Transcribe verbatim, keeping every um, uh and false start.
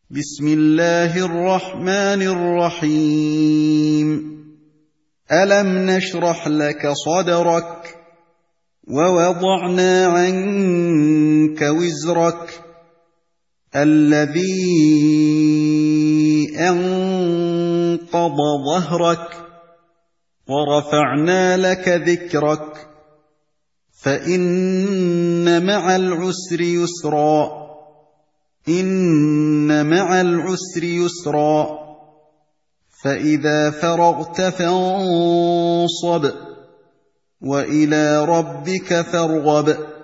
بسم الله الرحمن الرحيم ألم نشرح لك صدرك ووضعنا عنك وزرك الذي أنقض ظهرك ورفعنا لك ذكرك فإن مع العسر يسرا إن مع العسر يسرا فإذا فرغت فانصب وإلى ربك فارغب